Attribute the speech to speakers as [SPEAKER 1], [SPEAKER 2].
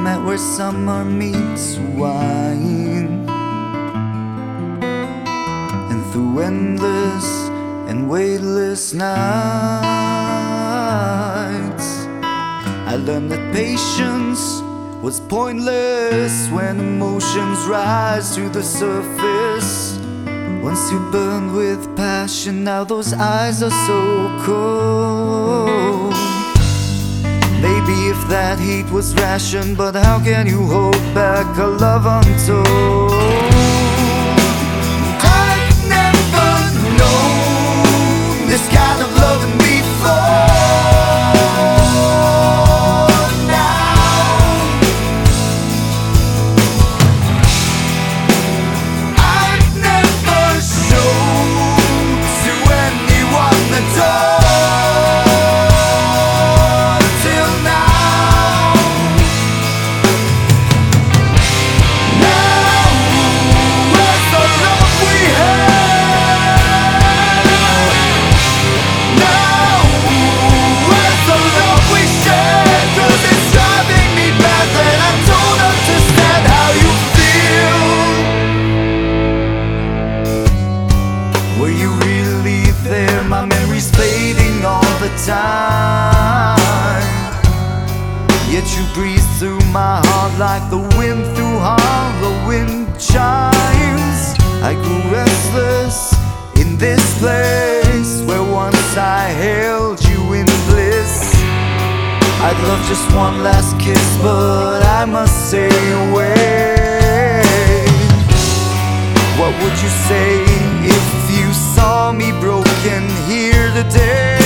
[SPEAKER 1] met where summer meets wine, and through endless and weightless nights I learned that patience was pointless when emotions rise to the surface. Once you burned with passion, now those eyes are so cold. Maybe if that heat was rationed, but how can you hold back a love untold? I've never known this kind of loving before. My memory's fading all the time, yet you breathe through my heart like the wind through hollow wind chimes. I grew restless in this place where once I held you in bliss. I'd love just one last kiss, but I must say wait. What would you say if you saw me broken here today?